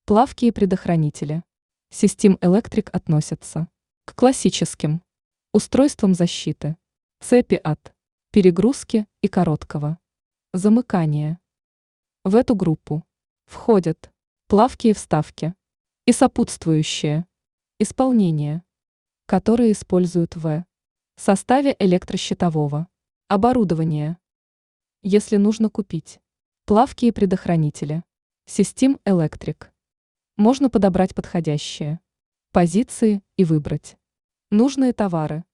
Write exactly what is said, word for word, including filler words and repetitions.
Плавки и предохранители. System Electric относятся к классическим устройствам защиты, цепи от перегрузки и короткого замыкания. В эту группу входят плавки и вставки и сопутствующее исполнение, которые используют в составе электрощитового оборудования. Если нужно купить плавки и предохранители System Electric, можно подобрать подходящие позиции и выбрать нужные товары.